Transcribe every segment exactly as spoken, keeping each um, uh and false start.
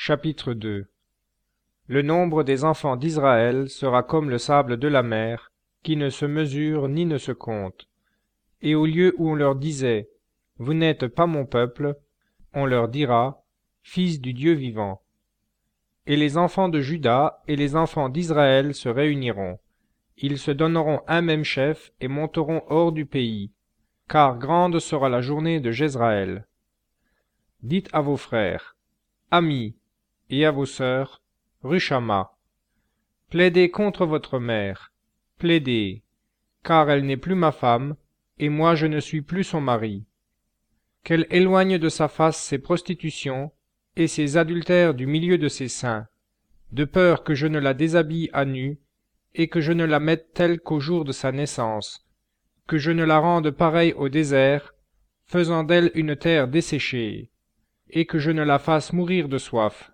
Chapitre deux. Le nombre des enfants d'Israël sera comme le sable de la mer, qui ne se mesure ni ne se compte. Et au lieu où on leur disait « Vous n'êtes pas mon peuple », on leur dira « Fils du Dieu vivant ». Et les enfants de Juda et les enfants d'Israël se réuniront. Ils se donneront un même chef et monteront hors du pays, car grande sera la journée de Jezraël. Dites à vos frères, amis, et à vos sœurs, Rushama. Plaidez contre votre mère, plaidez, car elle n'est plus ma femme, et moi je ne suis plus son mari. Qu'elle éloigne de sa face ses prostitutions et ses adultères du milieu de ses seins, de peur que je ne la déshabille à nu, et que je ne la mette telle qu'au jour de sa naissance, que je ne la rende pareille au désert, faisant d'elle une terre desséchée, et que je ne la fasse mourir de soif.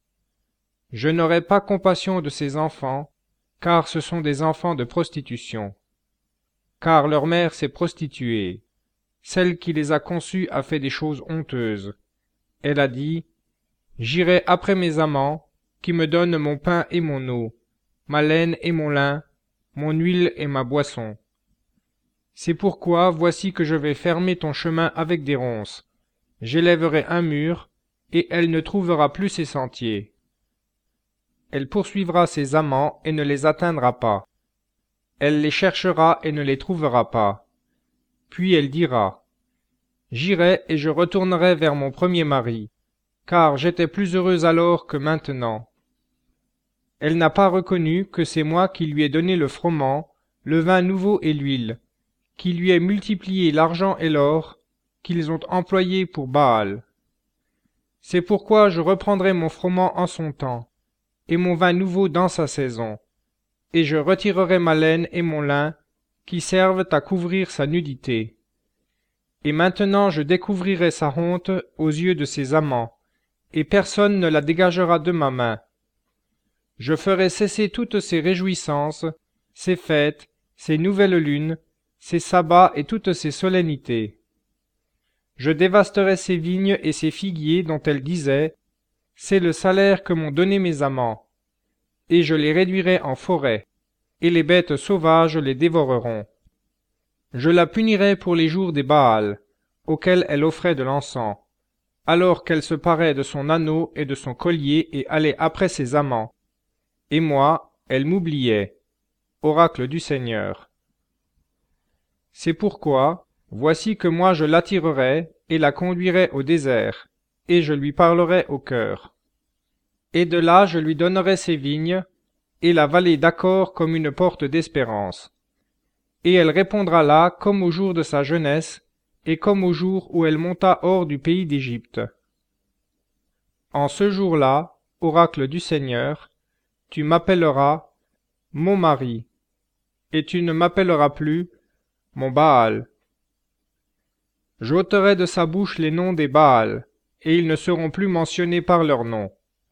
Je n'aurai pas compassion de ces enfants, car ce sont des enfants de prostitution. Car leur mère s'est prostituée, celle qui les a conçus a fait des choses honteuses. Elle a dit, « J'irai après mes amants, qui me donnent mon pain et mon eau, ma laine et mon lin, mon huile et ma boisson. C'est pourquoi voici que je vais fermer ton chemin avec des ronces. J'élèverai un mur, et elle ne trouvera plus ses sentiers. Elle poursuivra ses amants et ne les atteindra pas. Elle les cherchera et ne les trouvera pas. Puis elle dira, « J'irai et je retournerai vers mon premier mari, car j'étais plus heureuse alors que maintenant. » Elle n'a pas reconnu que c'est moi qui lui ai donné le froment, le vin nouveau et l'huile, qui lui ai multiplié l'argent et l'or, qu'ils ont employé pour Baal. C'est pourquoi je reprendrai mon froment en son temps, et mon vin nouveau dans sa saison, et je retirerai ma laine et mon lin, qui servent à couvrir sa nudité. Et maintenant je découvrirai sa honte aux yeux de ses amants, et personne ne la dégagera de ma main. Je ferai cesser toutes ses réjouissances, ses fêtes, ses nouvelles lunes, ses sabbats et toutes ses solennités. Je dévasterai ses vignes et ses figuiers dont elle disait, « C'est le salaire que m'ont donné mes amants. » Et je les réduirai en forêt, et les bêtes sauvages les dévoreront. Je la punirai pour les jours des Baals, auxquels elle offrait de l'encens, alors qu'elle se parait de son anneau et de son collier et allait après ses amants. Et moi, elle m'oubliait. Oracle du Seigneur. C'est pourquoi, voici que moi je l'attirerai et la conduirai au désert, et je lui parlerai au cœur. Et de là je lui donnerai ses vignes, et la vallée d'Accor comme une porte d'espérance. Et elle répondra là comme au jour de sa jeunesse, et comme au jour où elle monta hors du pays d'Égypte. En ce jour-là, oracle du Seigneur, tu m'appelleras mon mari, et tu ne m'appelleras plus mon Baal. J'ôterai de sa bouche les noms des Baals, et ils ne seront plus mentionnés par leur nom.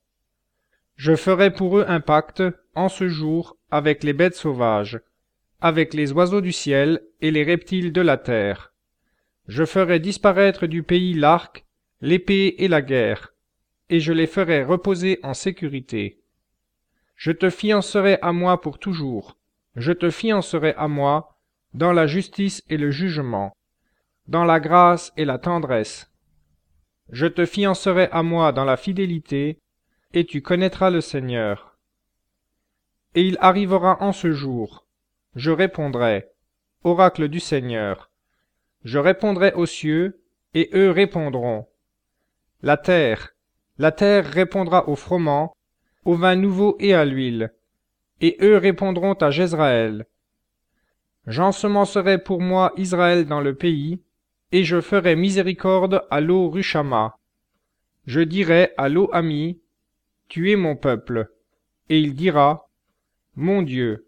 Je ferai pour eux un pacte, en ce jour, avec les bêtes sauvages, avec les oiseaux du ciel et les reptiles de la terre. Je ferai disparaître du pays l'arc, l'épée et la guerre, et je les ferai reposer en sécurité. Je te fiancerai à moi pour toujours, je te fiancerai à moi dans la justice et le jugement, dans la grâce et la tendresse. Je te fiancerai à moi dans la fidélité, et tu connaîtras le Seigneur. Et il arrivera en ce jour, je répondrai, oracle du Seigneur, je répondrai aux cieux, et eux répondront. La terre, la terre répondra au froment, au vin nouveau et à l'huile, et eux répondront à Jezraël. J'ensemencerai pour moi Israël dans le pays, et je ferai miséricorde à l'eau Rushama. Je dirai à l'eau Ami, tu es mon peuple, et il dira, mon Dieu.